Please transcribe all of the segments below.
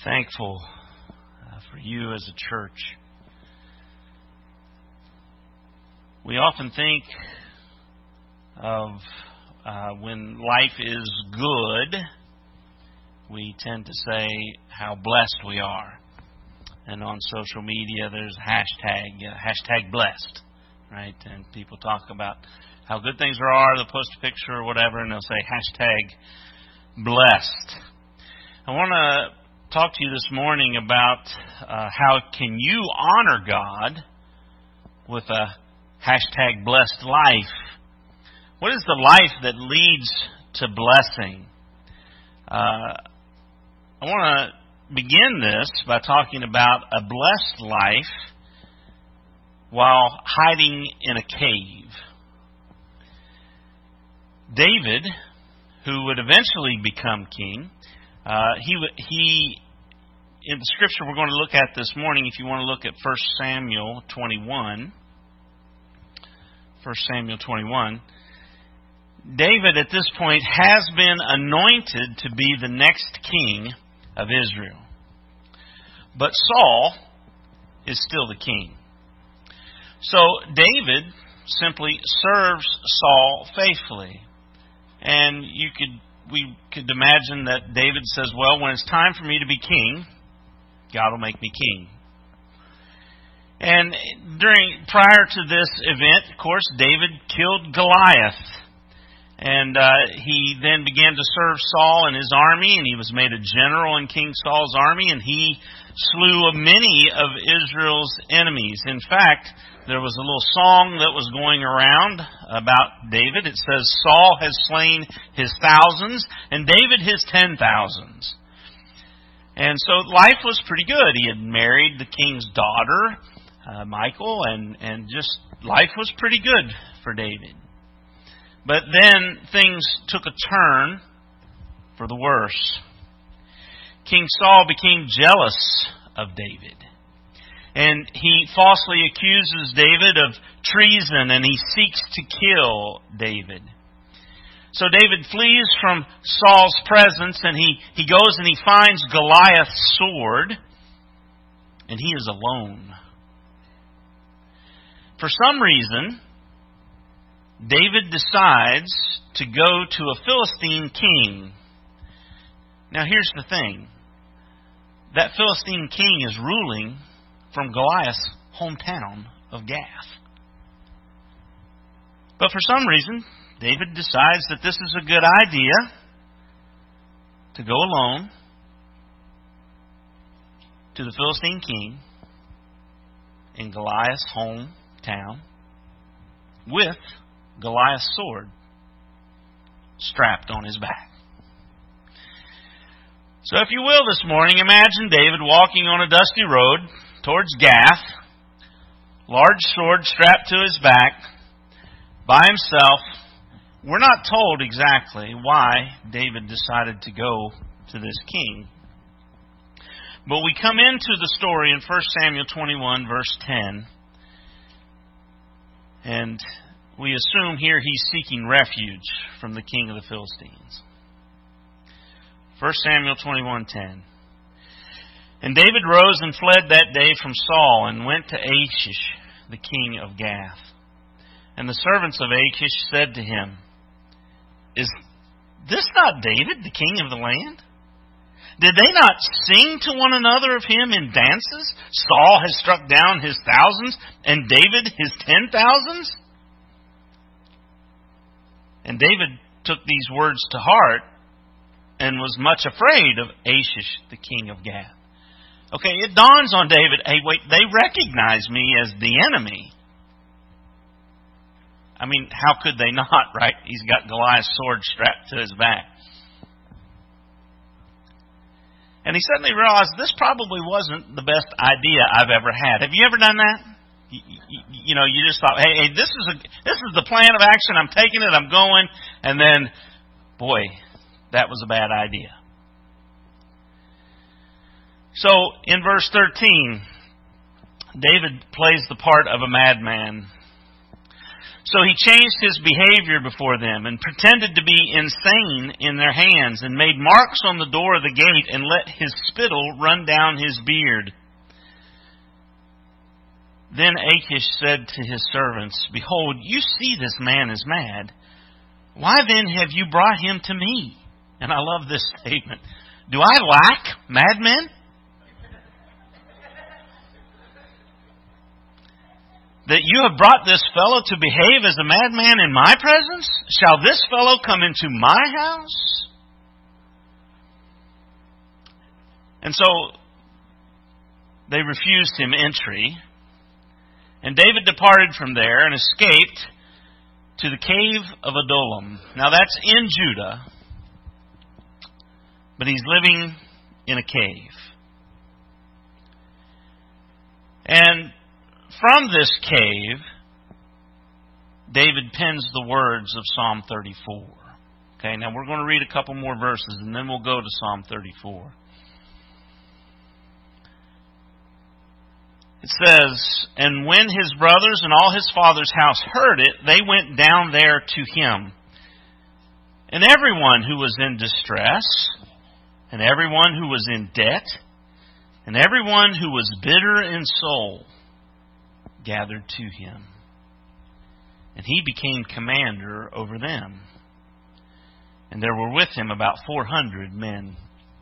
thankful for you as a church. We often think of when life is good, we tend to say how blessed we are. And on social media, there's hashtag blessed, right? And people talk about how good things are, they'll post a picture or whatever, and they'll say hashtag blessed. I want to talk to you this morning about how can you honor God with a hashtag blessed life. What is the life that leads to blessing? I want to begin this by talking about a blessed life while hiding in a cave. David, who would eventually become king, he in the scripture we're going to look at this morning, if you want to look at 1 Samuel 21, David at this point has been anointed to be the next king of Israel. But Saul is still the king. So David simply serves Saul faithfully. And we could imagine that David says, well, when it's time for me to be king, God will make me king. And prior to this event, of course, David killed Goliath. And he then began to serve Saul and his army, and he was made a general in King Saul's army, and he slew many of Israel's enemies. In fact, there was a little song that was going around about David. It says, Saul has slain his thousands, and David his 10,000s. And so life was pretty good. He had married the king's daughter, Michal, and just life was pretty good for David. But then things took a turn for the worse. King Saul became jealous of David. And he falsely accuses David of treason, and he seeks to kill David. So David flees from Saul's presence, and he goes and he finds Goliath's sword, and he is alone. For some reason, David decides to go to a Philistine king. Now here's the thing. That Philistine king is ruling from Goliath's hometown of Gath. But for some reason, David decides that this is a good idea to go alone to the Philistine king in Goliath's hometown with Goliath's sword strapped on his back. So if you will this morning, imagine David walking on a dusty road towards Gath, large sword strapped to his back, by himself. We're not told exactly why David decided to go to this king. But we come into the story in 1 Samuel 21, verse 10, and we assume here he's seeking refuge from the king of the Philistines. 1 Samuel 21:10. And David rose and fled that day from Saul and went to Achish, the king of Gath. And the servants of Achish said to him, Is this not David, the king of the land? Did they not sing to one another of him in dances? Saul has struck down his thousands, and David his 10,000s? And David took these words to heart and was much afraid of Achish, the king of Gath. Okay, it dawns on David, hey, wait, they recognize me as the enemy. I mean, how could they not, right? He's got Goliath's sword strapped to his back. And he suddenly realized this probably wasn't the best idea I've ever had. Have you ever done that? You just thought, hey, this is the plan of action. I'm taking it. I'm going. And then, boy, that was a bad idea. So in verse 13, David plays the part of a madman. So he changed his behavior before them and pretended to be insane in their hands and made marks on the door of the gate and let his spittle run down his beard. Then Achish said to his servants, "Behold, you see this man is mad. Why then have you brought him to me?" And I love this statement. Do I lack madmen? That you have brought this fellow to behave as a madman in my presence? Shall this fellow come into my house? And so they refused him entry. And David departed from there and escaped to the cave of Adullam. Now that's in Judah, but he's living in a cave. And from this cave, David pens the words of Psalm 34. Okay, now we're going to read a couple more verses and then we'll go to Psalm 34. It says, "And when his brothers and all his father's house heard it, they went down there to him. And everyone who was in distress, and everyone who was in debt, and everyone who was bitter in soul, gathered to him. And he became commander over them. And there were with him about 400 men."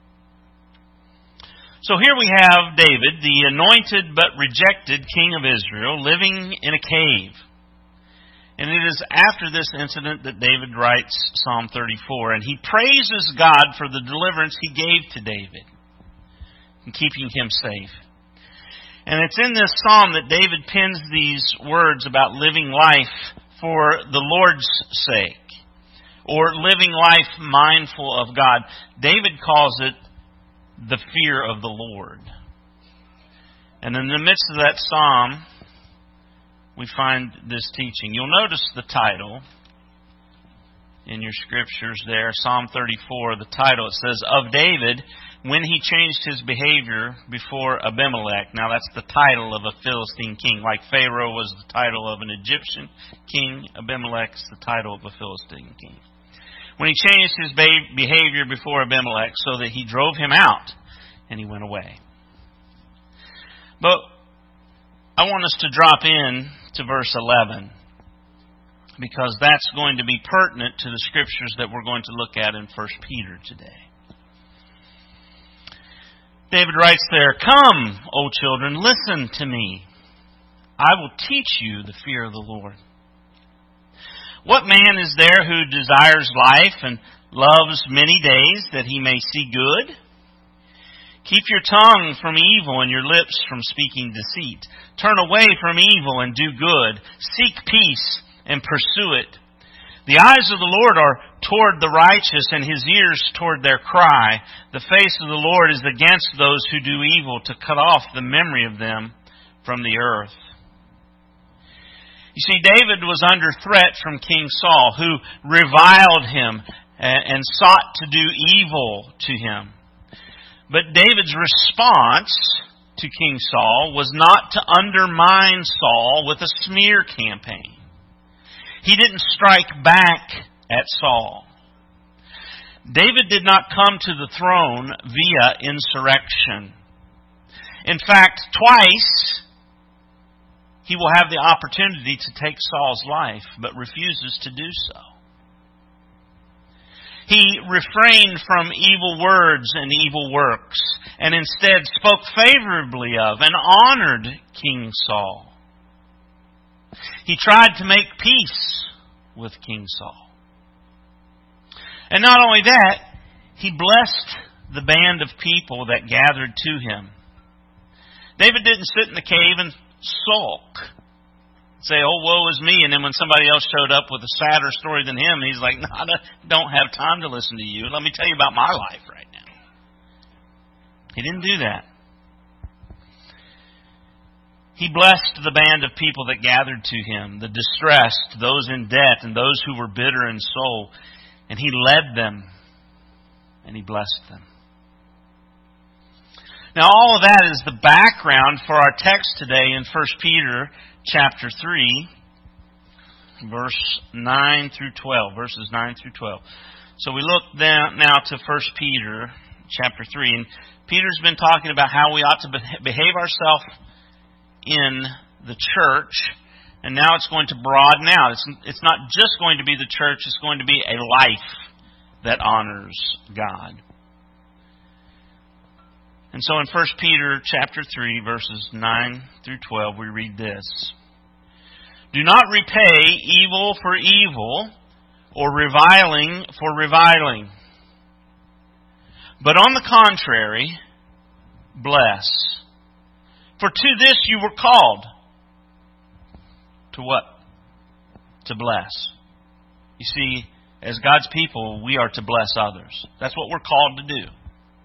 So here we have David, the anointed but rejected king of Israel, living in a cave. And it is after this incident that David writes Psalm 34. And he praises God for the deliverance he gave to David in keeping him safe. And it's in this psalm that David pens these words about living life for the Lord's sake, or living life mindful of God. David calls it the fear of the Lord. And in the midst of that psalm, we find this teaching. You'll notice the title in your scriptures there, Psalm 34, the title, it says, "Of David, when he changed his behavior before Abimelech." Now that's the title of a Philistine king. Like Pharaoh was the title of an Egyptian king, Abimelech's the title of a Philistine king. When he changed his behavior before Abimelech so that he drove him out and he went away. But I want us to drop in to verse 11, because that's going to be pertinent to the scriptures that we're going to look at in 1 Peter today. David writes there, "Come, O children, listen to me. I will teach you the fear of the Lord. What man is there who desires life and loves many days that he may see good? Keep your tongue from evil and your lips from speaking deceit. Turn away from evil and do good. Seek peace and pursue it. The eyes of the Lord are toward the righteous, and his ears toward their cry. The face of the Lord is against those who do evil, to cut off the memory of them from the earth." You see, David was under threat from King Saul, who reviled him and sought to do evil to him. But David's response to King Saul was not to undermine Saul with a smear campaign. He didn't strike back at Saul. David did not come to the throne via insurrection. In fact, twice he will have the opportunity to take Saul's life, but refuses to do so. He refrained from evil words and evil works, and instead spoke favorably of and honored King Saul. He tried to make peace with King Saul. And not only that, he blessed the band of people that gathered to him. David didn't sit in the cave and sulk, say, "Oh, woe is me," and then when somebody else showed up with a sadder story than him, he's like, "No, I don't have time to listen to you. Let me tell you about my life right now." He didn't do that. He blessed the band of people that gathered to him, the distressed, those in debt, and those who were bitter in soul. And he led them, and he blessed them. Now, all of that is the background for our text today in 1 Peter chapter 3. verse 9 through 12. Verses 9 through 12. So we look down now to 1 Peter chapter 3. And Peter's been talking about how we ought to behave ourselves in the church. And now it's going to broaden out. It's not just going to be the church. It's going to be a life that honors God. And so in 1 Peter chapter 3, verses 9 through 12, we read this. Do not repay evil for evil or reviling for reviling. But on the contrary, bless. For to this you were called. To what? To bless. You see, as God's people, we are to bless others. That's what we're called to do.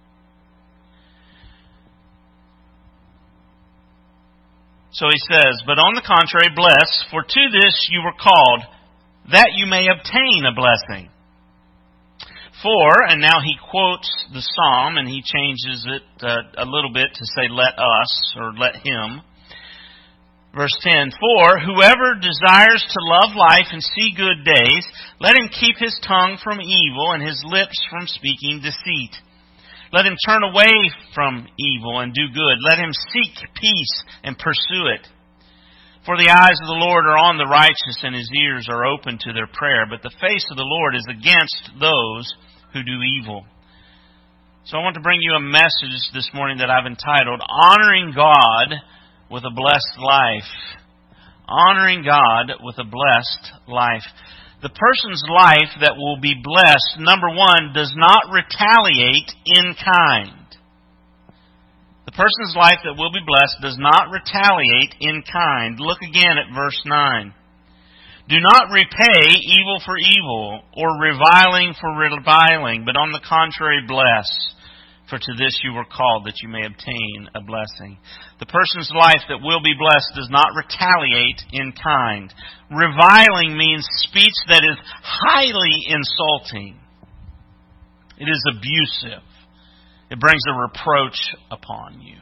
So he says, but on the contrary, bless, for to this you were called, that you may obtain a blessing. For, and now he quotes the psalm, and he changes it a little bit to say, let us, or let him. Verse 10, for whoever desires to love life and see good days, let him keep his tongue from evil and his lips from speaking deceit. Let him turn away from evil and do good. Let him seek peace and pursue it. For the eyes of the Lord are on the righteous, and his ears are open to their prayer. But the face of the Lord is against those who do evil. So I want to bring you a message this morning that I've entitled, Honoring God with a Blessed Life. Honoring God with a blessed life. The person's life that will be blessed, number one, does not retaliate in kind. The person's life that will be blessed does not retaliate in kind. Look again at verse 9. Do not repay evil for evil, or reviling for reviling, but on the contrary bless. For to this you were called, that you may obtain a blessing. The person's life that will be blessed does not retaliate in kind. Reviling means speech that is highly insulting. It is abusive. It brings a reproach upon you.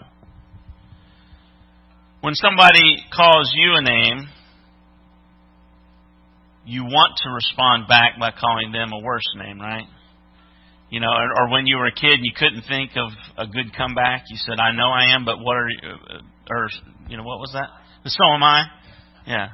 When somebody calls you a name, you want to respond back by calling them a worse name, right? You know, or when you were a kid and you couldn't think of a good comeback, you said, I know I am, but what are you, or, you know, what was that? So am I? Yeah.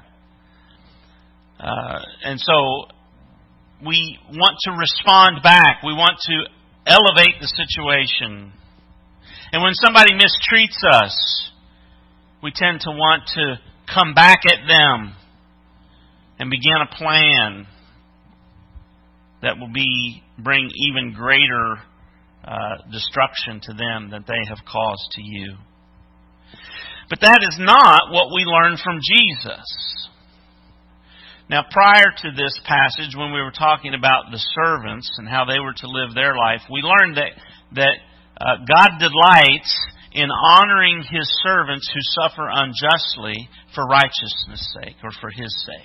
And so we want to respond back. We want to elevate the situation. And when somebody mistreats us, we tend to want to come back at them and begin a plan that will bring even greater destruction to them than they have caused to you. But that is not what we learn from Jesus. Now, prior to this passage, when we were talking about the servants and how they were to live their life, we learned that God delights in honoring His servants who suffer unjustly for righteousness' sake or for His sake.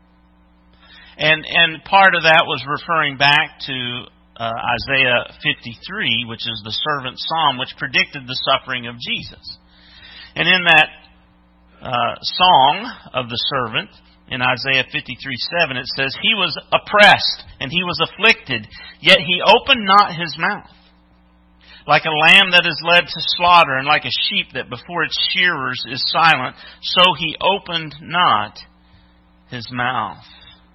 And part of that was referring back to Isaiah 53, which is the servant psalm, which predicted the suffering of Jesus. And in that song of the servant, in Isaiah 53:7, it says, He was oppressed and He was afflicted, yet He opened not His mouth. Like a lamb that is led to slaughter, and like a sheep that before its shearers is silent, so He opened not His mouth.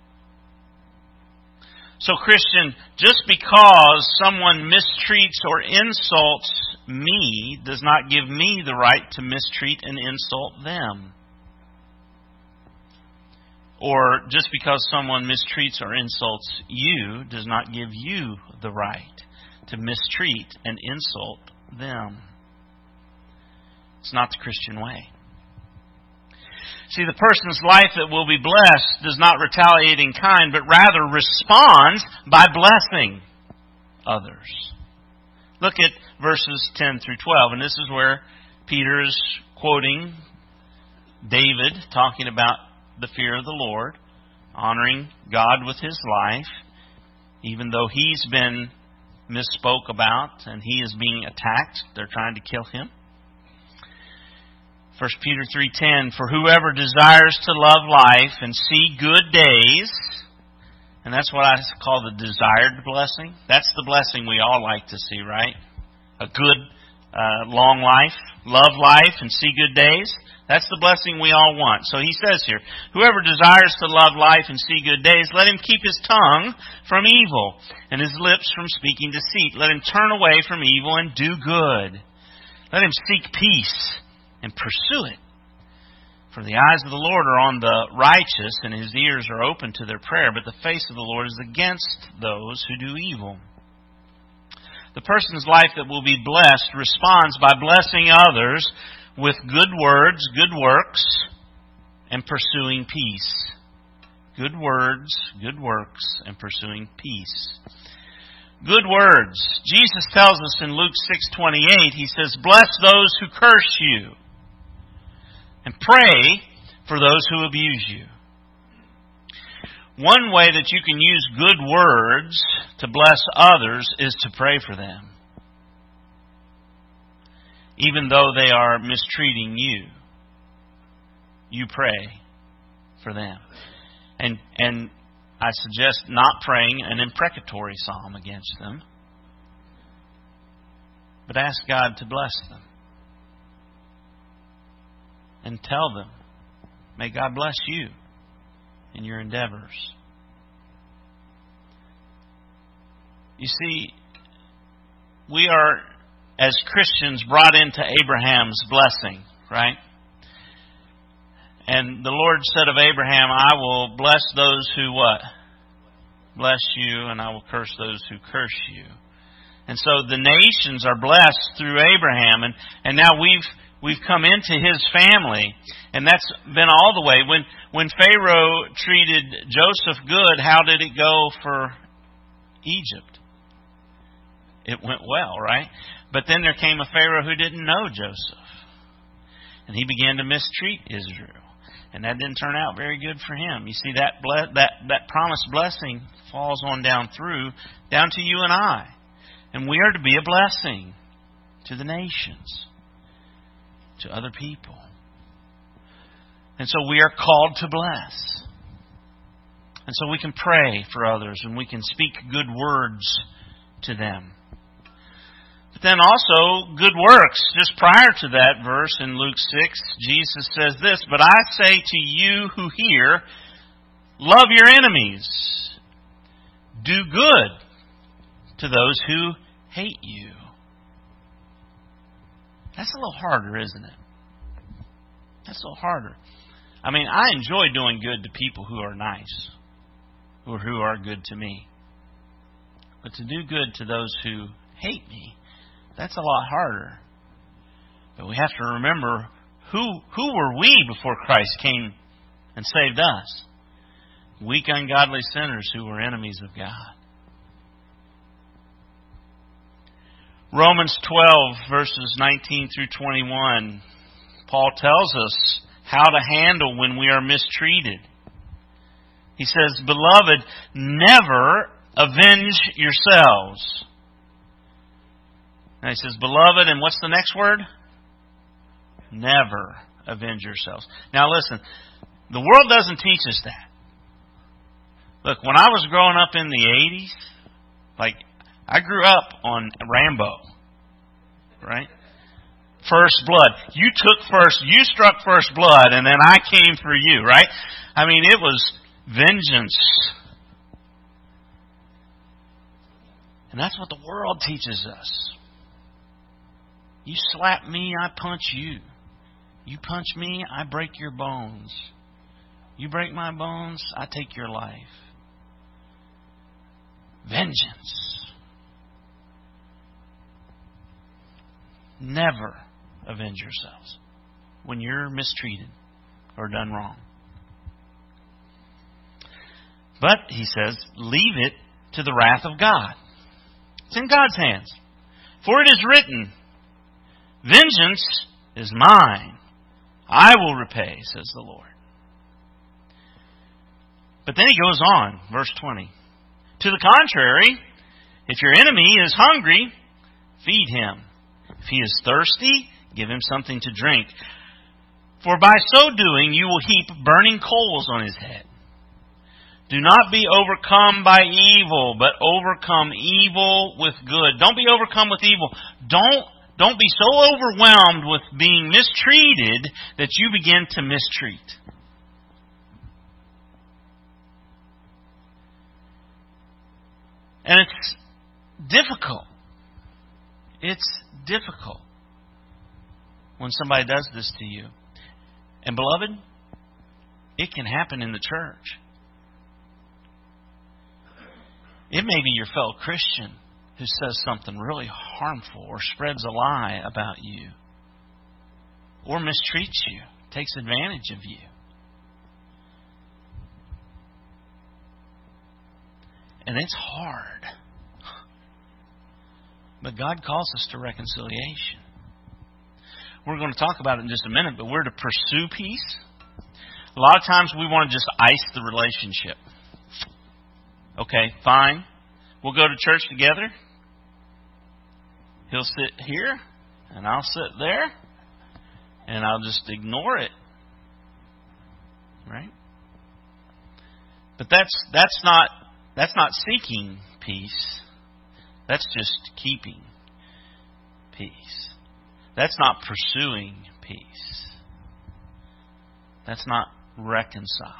So, Christian, just because someone mistreats or insults me does not give me the right to mistreat and insult them. Or just because someone mistreats or insults you does not give you the right to mistreat and insult them. It's not the Christian way. See, the person's life that will be blessed does not retaliate in kind, but rather responds by blessing others. Look at verses 10 through 12, and this is where Peter is quoting David, talking about the fear of the Lord, honoring God with his life, even though he's been misspoke about and he is being attacked. They're trying to kill him. 1 Peter 3:10, for whoever desires to love life and see good days, and that's what I call the desired blessing. That's the blessing we all like to see, right? A good, long life, love life, and see good days. That's the blessing we all want. So he says here, whoever desires to love life and see good days, let him keep his tongue from evil and his lips from speaking deceit. Let him turn away from evil and do good. Let him seek peace and pursue it. For the eyes of the Lord are on the righteous, and His ears are open to their prayer, but the face of the Lord is against those who do evil. The person's life that will be blessed responds by blessing others with good words, good works, and pursuing peace. Good words, good works, and pursuing peace. Good words. Jesus tells us in Luke 6:28, He says, bless those who curse you, and pray for those who abuse you. One way that you can use good words to bless others is to pray for them, even though they are mistreating you. You pray for them. And I suggest not praying an imprecatory psalm against them, but ask God to bless them. And tell them, may God bless you in your endeavors. You see, we are, as Christians, brought into Abraham's blessing, right? And the Lord said of Abraham, I will bless those who what? Bless you, and I will curse those who curse you. And so the nations are blessed through Abraham, and now we've come into his family, and that's been all the way. When Pharaoh treated Joseph good, how did it go for Egypt? It went well, right? But then there came a Pharaoh who didn't know Joseph, and he began to mistreat Israel, and that didn't turn out very good for him. You see, that promised blessing falls on down to you and I, and we are to be a blessing to the nations, to other people. And so we are called to bless. And so we can pray for others, and we can speak good words to them. But then also good works. Just prior to that verse in Luke 6, Jesus says this, but I say to you who hear, love your enemies. Do good to those who hate you. That's a little harder, isn't it? That's a little harder. I mean, I enjoy doing good to people who are nice, or who are good to me. But to do good to those who hate me, that's a lot harder. But we have to remember, who were we before Christ came and saved us? Weak, ungodly sinners who were enemies of God. Romans 12, verses 19 through 21, Paul tells us how to handle when we are mistreated. He says, beloved, never avenge yourselves. And he says, beloved, and what's the next word? Never avenge yourselves. Now listen, the world doesn't teach us that. Look, when I was growing up in the 80s, I grew up on Rambo, right? First blood. You struck first blood, and then I came for you, right? I mean, it was vengeance. And that's what the world teaches us. You slap me, I punch you. You punch me, I break your bones. You break my bones, I take your life. Vengeance. Never avenge yourselves when you're mistreated or done wrong. But, he says, leave it to the wrath of God. It's in God's hands. For it is written, vengeance is mine. I will repay, says the Lord. But then he goes on, verse 20. To the contrary, if your enemy is hungry, feed him. If he is thirsty, give him something to drink. For by so doing you will heap burning coals on his head. Do not be overcome by evil, but overcome evil with good. Don't be overcome with evil. Don't be so overwhelmed with being mistreated that you begin to mistreat. And it's difficult. It's difficult when somebody does this to you. And beloved, it can happen in the church. It may be your fellow Christian who says something really harmful or spreads a lie about you or mistreats you, takes advantage of you. And it's hard. But God calls us to reconciliation. We're going to talk about it in just a minute, but we're to pursue peace. A lot of times we want to just ice the relationship. Okay, fine. We'll go to church together. He'll sit here, and I'll sit there, and I'll just ignore it. Right? But that's not seeking peace. That's just keeping peace. That's not pursuing peace. That's not reconciling.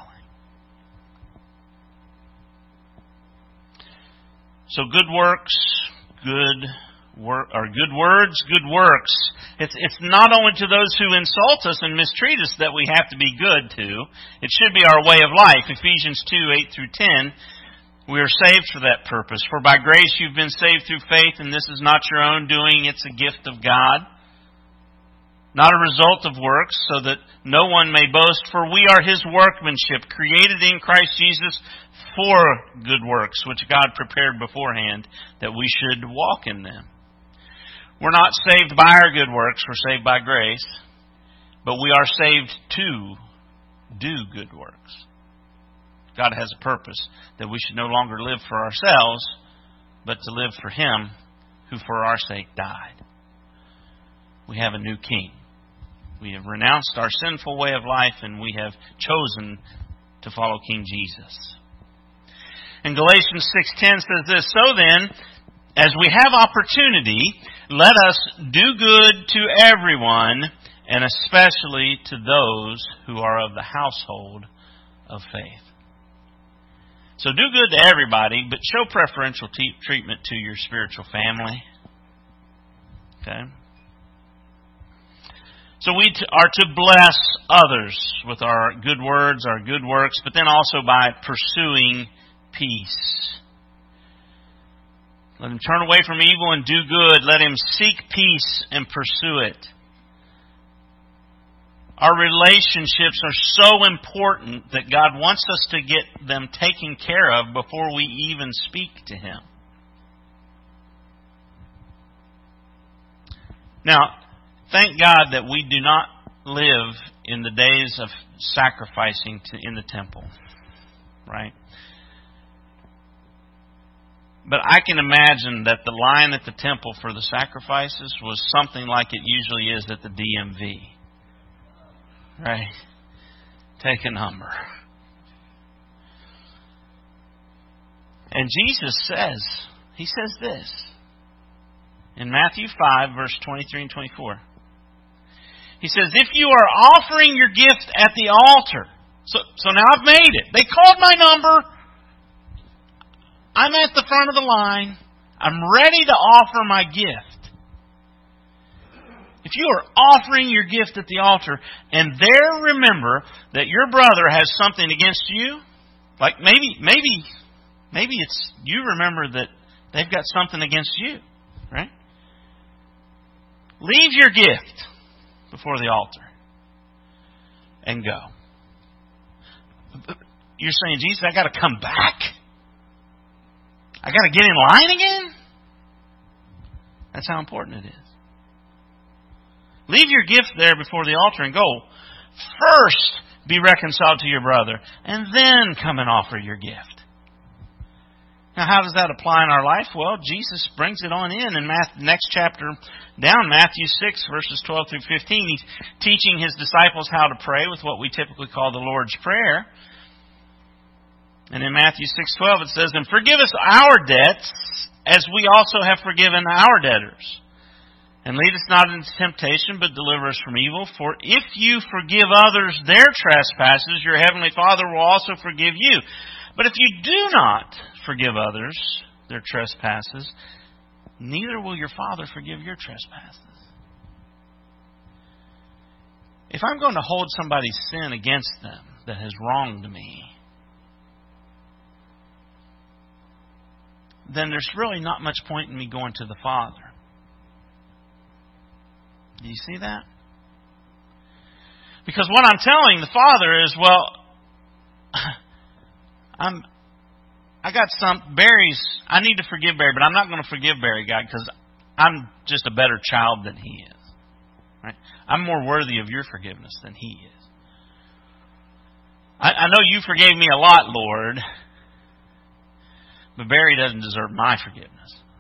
So good works, good words, good works. It's not only to those who insult us and mistreat us that we have to be good to. It should be our way of life. Ephesians 2:8-10. We are saved for that purpose. For by grace you've been saved through faith, and this is not your own doing, it's a gift of God. Not a result of works, so that no one may boast. For we are His workmanship, created in Christ Jesus for good works, which God prepared beforehand, that we should walk in them. We're not saved by our good works, we're saved by grace. But we are saved to do good works. God has a purpose, that we should no longer live for ourselves, but to live for Him who for our sake died. We have a new King. We have renounced our sinful way of life, and we have chosen to follow King Jesus. And Galatians 6:10 says this, So then, as we have opportunity, let us do good to everyone, and especially to those who are of the household of faith. So do good to everybody, but show preferential treatment to your spiritual family. Okay? So we are to bless others with our good words, our good works, but then also by pursuing peace. Let him turn away from evil and do good. Let him seek peace and pursue it. Our relationships are so important that God wants us to get them taken care of before we even speak to Him. Now, thank God that we do not live in the days of sacrificing in the temple. Right? But I can imagine that the line at the temple for the sacrifices was something like it usually is at the DMV. Right? Take a number. And Jesus says, He says this in Matthew 5, verse 23 and 24. He says, if you are offering your gift at the altar, so now I've made it. They called my number. I'm at the front of the line. I'm ready to offer my gift. If you are offering your gift at the altar and there remember that your brother has something against you, like maybe it's you remember that they've got something against you, right? Leave your gift before the altar and go. You're saying, Jesus, I got to come back? I got to get in line again? That's how important it is. Leave your gift there before the altar and go. First, be reconciled to your brother, and then come and offer your gift. Now, how does that apply in our life? Well, Jesus brings it on in next chapter down, Matthew 6, verses 12 through 15. He's teaching His disciples how to pray with what we typically call the Lord's Prayer. And in Matthew 6:12 it says, "And forgive us our debts, as we also have forgiven our debtors. And lead us not into temptation, but deliver us from evil. For if you forgive others their trespasses, your heavenly Father will also forgive you. But if you do not forgive others their trespasses, neither will your Father forgive your trespasses." If I'm going to hold somebody's sin against them that has wronged me, then there's really not much point in me going to the Father. Do you see that? Because what I'm telling the Father is, well, I need to forgive Barry, but I'm not going to forgive Barry, God, because I'm just a better child than he is. Right? I'm more worthy of your forgiveness than he is. I know you forgave me a lot, Lord, but Barry doesn't deserve my forgiveness.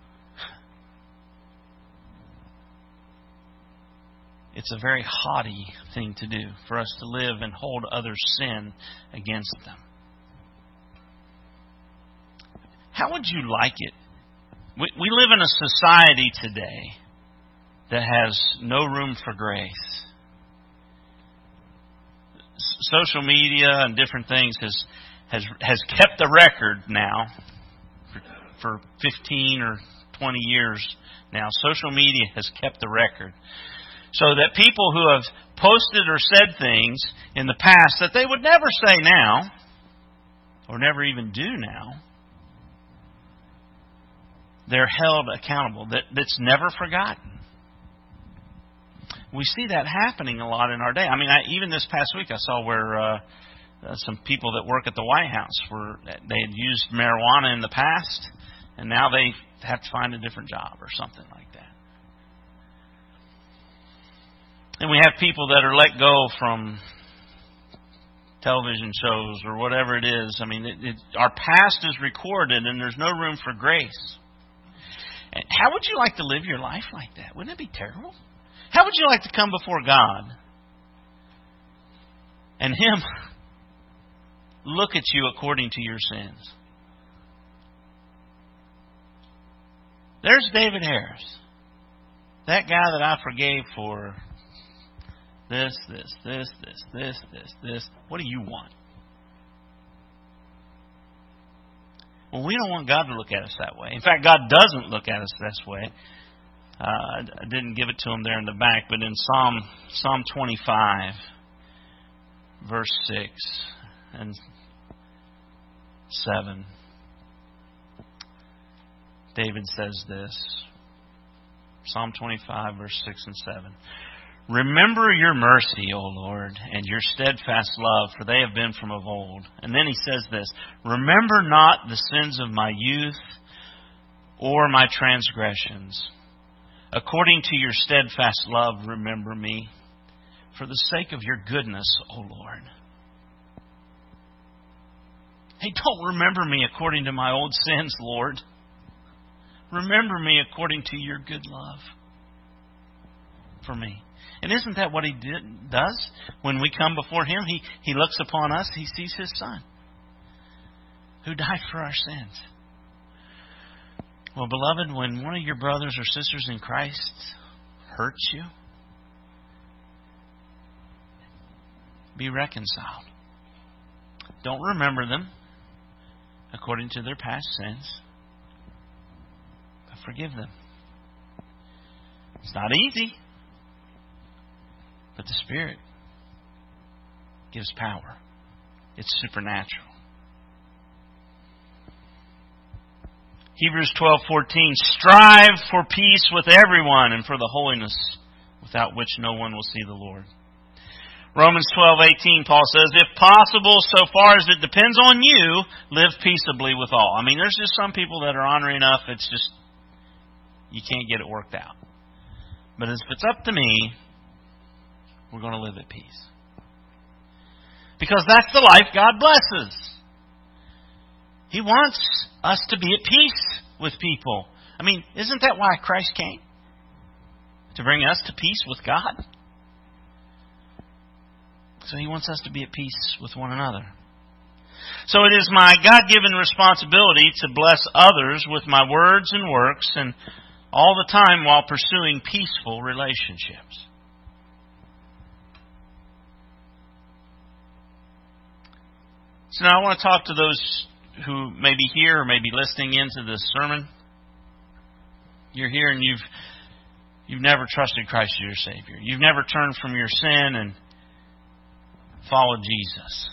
It's a very haughty thing to do for us to live and hold others' sin against them. How would you like it? We live in a society today that has no room for grace. Social media and different things has kept the record now for 15 or 20 years now. Social media has kept the record. So that people who have posted or said things in the past that they would never say now, or never even do now, they're held accountable. That's never forgotten. We see that happening a lot in our day. I mean, even this past week I saw where some people that work at the White House they had used marijuana in the past, and now they have to find a different job or something like that. And we have people that are let go from television shows or whatever it is. I mean, our past is recorded and there's no room for grace. And how would you like to live your life like that? Wouldn't it be terrible? How would you like to come before God and Him look at you according to your sins? There's David Harris. That guy that I forgave for this. What do you want? Well, we don't want God to look at us that way. In fact, God doesn't look at us this way. I didn't give it to him there in the back, but in Psalm 25, verse 6 and 7, David says this. Psalm 25, verse 6 and 7. "Remember your mercy, O Lord, and your steadfast love, for they have been from of old." And then he says this, "Remember not the sins of my youth or my transgressions. According to your steadfast love, remember me, for the sake of your goodness, O Lord." Hey, don't remember me according to my old sins, Lord. Remember me according to your good love for me. And isn't that what He does? When we come before Him, He looks upon us, He sees His Son, who died for our sins. Well, beloved, when one of your brothers or sisters in Christ hurts you, be reconciled. Don't remember them according to their past sins, but forgive them. It's not easy, but the Spirit gives power. It's supernatural. Hebrews 12:14, "Strive for peace with everyone and for the holiness without which no one will see the Lord." Romans 12:18, Paul says, "If possible, so far as it depends on you, live peaceably with all." I mean, there's just some people that are ornery enough, it's just, you can't get it worked out. But if it's up to me, we're going to live at peace. Because that's the life God blesses. He wants us to be at peace with people. I mean, isn't that why Christ came? To bring us to peace with God? So He wants us to be at peace with one another. So it is my God-given responsibility to bless others with my words and works, and all the time while pursuing peaceful relationships. So now I want to talk to those who may be here or may be listening into this sermon. You're here and you've never trusted Christ as your Savior. You've never turned from your sin and followed Jesus.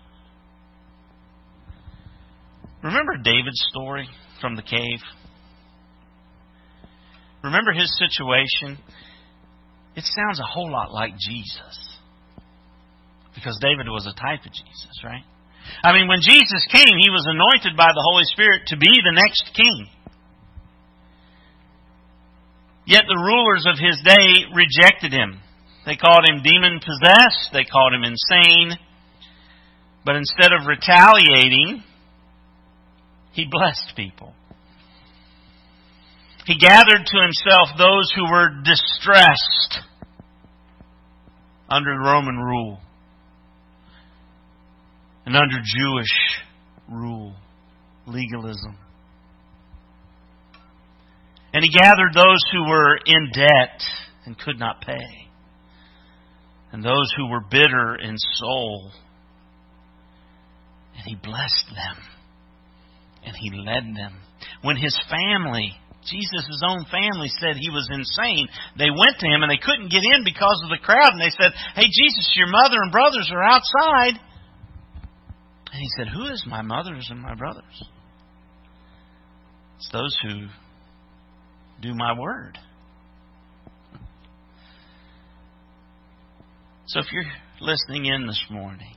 Remember David's story from the cave? Remember his situation? It sounds a whole lot like Jesus. Because David was a type of Jesus, right? I mean, when Jesus came, He was anointed by the Holy Spirit to be the next king. Yet the rulers of His day rejected Him. They called Him demon-possessed. They called Him insane. But instead of retaliating, He blessed people. He gathered to Himself those who were distressed under Roman rule and under Jewish rule, legalism. And He gathered those who were in debt and could not pay, and those who were bitter in soul. And He blessed them, and He led them. When His family, Jesus' own family, said He was insane, they went to Him and they couldn't get in because of the crowd. And they said, "Hey, Jesus, your mother and brothers are outside." And He said, "Who is my mothers and my brothers?" It's those who do my word. So if you're listening in this morning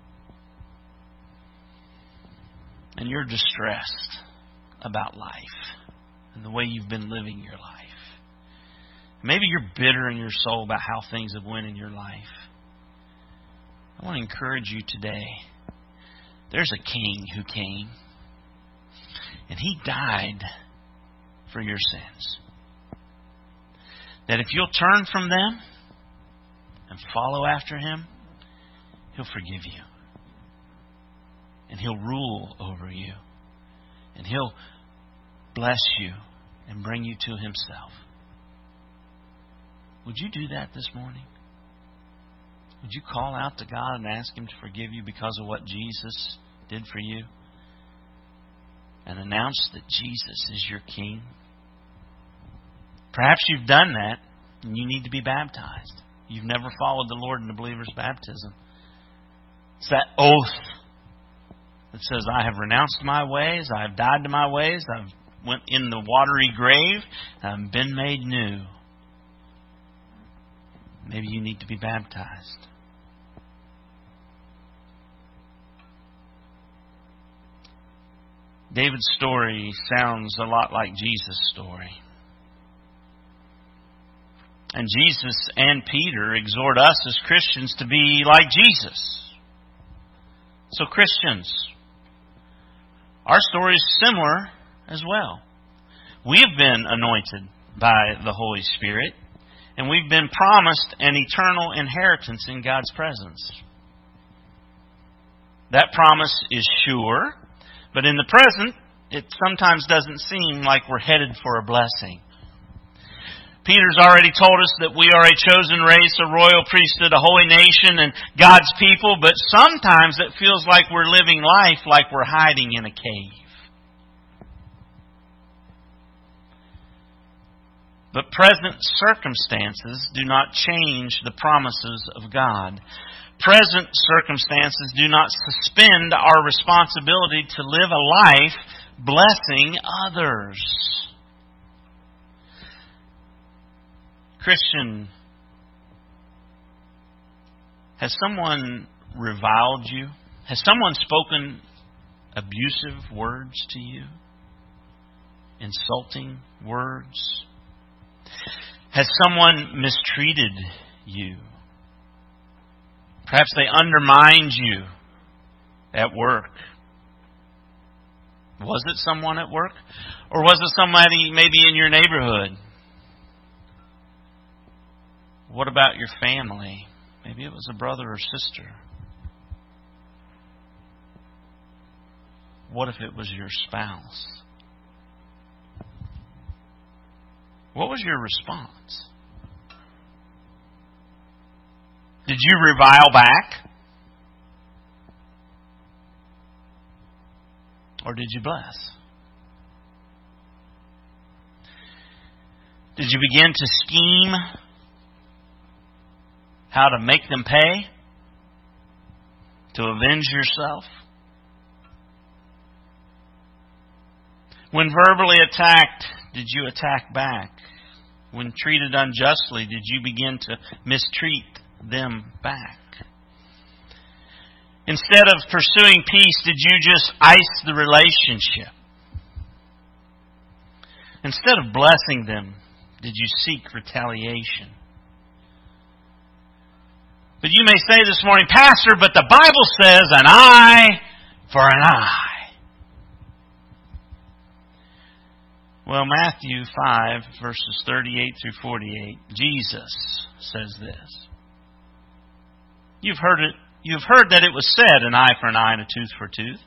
and you're distressed about life and the way you've been living your life, maybe you're bitter in your soul about how things have went in your life, I want to encourage you today. There's a king who came, and He died for your sins. That if you'll turn from them and follow after Him, He'll forgive you. And He'll rule over you. And He'll bless you and bring you to Himself. Would you do that this morning? Would you call out to God and ask Him to forgive you because of what Jesus did for you? And announce that Jesus is your King? Perhaps you've done that and you need to be baptized. You've never followed the Lord in the believer's baptism. It's that oath that says, "I have renounced my ways, I have died to my ways, I've went in the watery grave, I've been made new." Maybe you need to be baptized. David's story sounds a lot like Jesus' story. And Jesus and Peter exhort us as Christians to be like Jesus. So Christians, our story is similar as well. We have been anointed by the Holy Spirit, and we've been promised an eternal inheritance in God's presence. That promise is sure, but in the present, it sometimes doesn't seem like we're headed for a blessing. Peter's already told us that we are a chosen race, a royal priesthood, a holy nation, and God's people, but sometimes it feels like we're living life like we're hiding in a cave. But present circumstances do not change the promises of God. Present circumstances do not suspend our responsibility to live a life blessing others. Christian, has someone reviled you? Has someone spoken abusive words to you? Insulting words? Has someone mistreated you? Perhaps they undermined you at work. Was it someone at work? Or was it somebody maybe in your neighborhood? What about your family? Maybe it was a brother or sister. What if it was your spouse? What was your response? Did you revile back? Or did you bless? Did you begin to scheme how to make them pay? To avenge yourself? When verbally attacked, did you attack back? When treated unjustly, did you begin to mistreat them back? Instead of pursuing peace, did you just ice the relationship? Instead of blessing them, did you seek retaliation? But you may say this morning, Pastor, but the Bible says an eye for an eye. Well, Matthew 5, verses 38 through 48, Jesus says this. You've heard that it was said, an eye for an eye and a tooth for a tooth,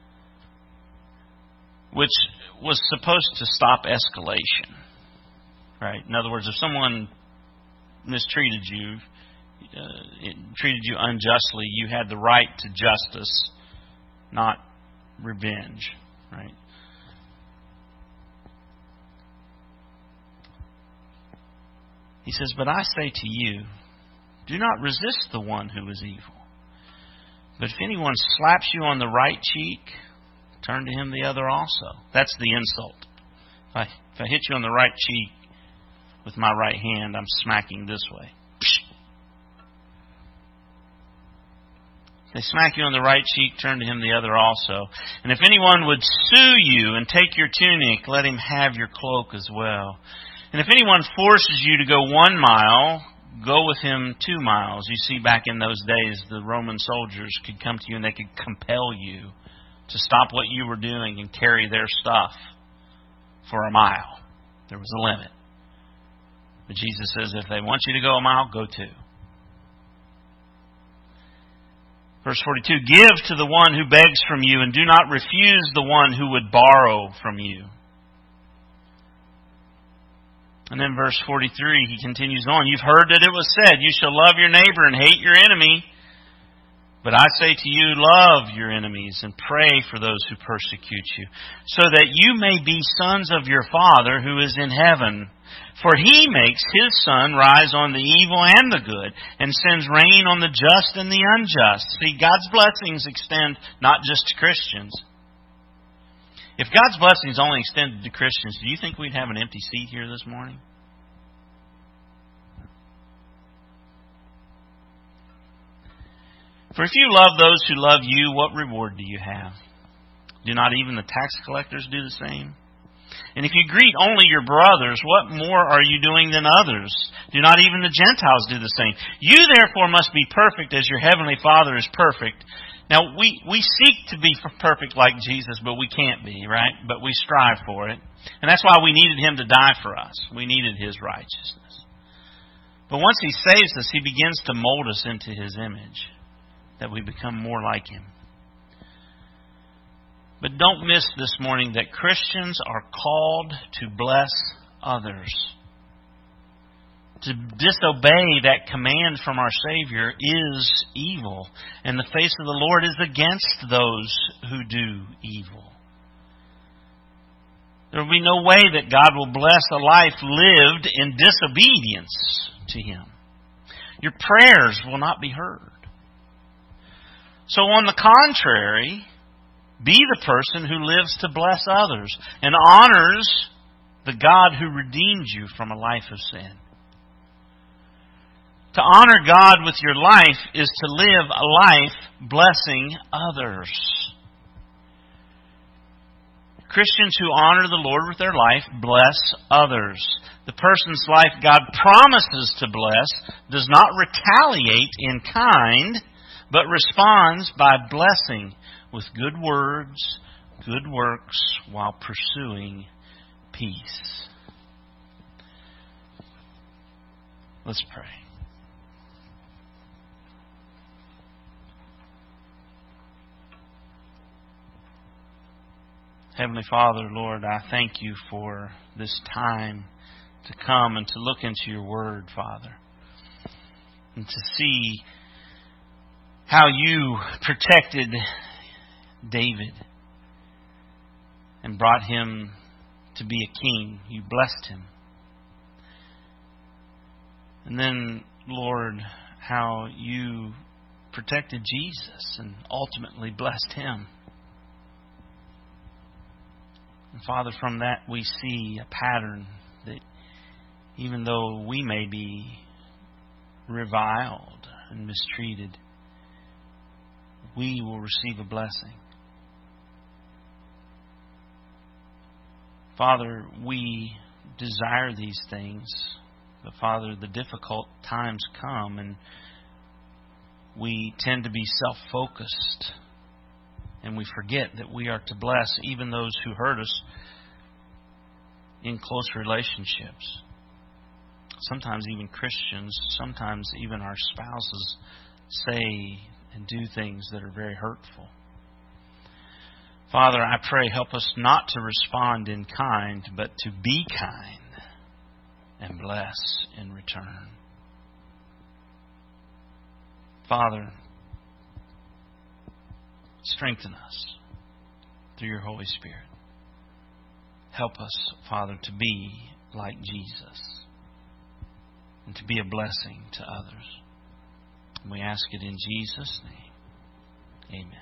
which was supposed to stop escalation. Right? In other words, if someone mistreated you, treated you unjustly, you had the right to justice, not revenge. Right? He says, but I say to you, do not resist the one who is evil. But if anyone slaps you on the right cheek, turn to him the other also. That's the insult. If I hit you on the right cheek with my right hand, I'm smacking this way. If they smack you on the right cheek, turn to him the other also. And if anyone would sue you and take your tunic, let him have your cloak as well. And if anyone forces you to go 1 mile, go with him 2 miles. You see, back in those days, the Roman soldiers could come to you and they could compel you to stop what you were doing and carry their stuff for 1 mile. There was a limit. But Jesus says, if they want you to go 1 mile, go 2. Verse 42, give to the one who begs from you, and do not refuse the one who would borrow from you. And then verse 43, he continues on. You've heard that it was said, you shall love your neighbor and hate your enemy. But I say to you, love your enemies and pray for those who persecute you, so that you may be sons of your Father who is in heaven. For He makes His sun rise on the evil and the good, and sends rain on the just and the unjust. See, God's blessings extend not just to Christians. If God's blessings only extended to Christians, do you think we'd have an empty seat here this morning? For if you love those who love you, what reward do you have? Do not even the tax collectors do the same? And if you greet only your brothers, what more are you doing than others? Do not even the Gentiles do the same? You therefore must be perfect as your heavenly Father is perfect. Now, we seek to be perfect like Jesus, but we can't be, right? But we strive for it. And that's why we needed Him to die for us. We needed His righteousness. But once He saves us, He begins to mold us into His image, that we become more like Him. But don't miss this morning that Christians are called to bless others. To disobey that command from our Savior is evil, and the face of the Lord is against those who do evil. There will be no way that God will bless a life lived in disobedience to Him. Your prayers will not be heard. So on the contrary, be the person who lives to bless others and honors the God who redeemed you from a life of sin. To honor God with your life is to live a life blessing others. Christians who honor the Lord with their life bless others. The person's life God promises to bless does not retaliate in kind, but responds by blessing with good words, good works while pursuing peace. Let's pray. Heavenly Father, Lord, I thank you for this time to come and to look into your Word, Father, and to see how you protected David and brought him to be a king. You blessed him. And then, Lord, how you protected Jesus and ultimately blessed him. And Father, from that we see a pattern that even though we may be reviled and mistreated, we will receive a blessing. Father, we desire these things, but Father, the difficult times come and we tend to be self-focused. And we forget that we are to bless even those who hurt us in close relationships. Sometimes even Christians, sometimes even our spouses say and do things that are very hurtful. Father, I pray, help us not to respond in kind, but to be kind and bless in return. Father, strengthen us through your Holy Spirit. Help us, Father, to be like Jesus and to be a blessing to others. And we ask it in Jesus' name. Amen.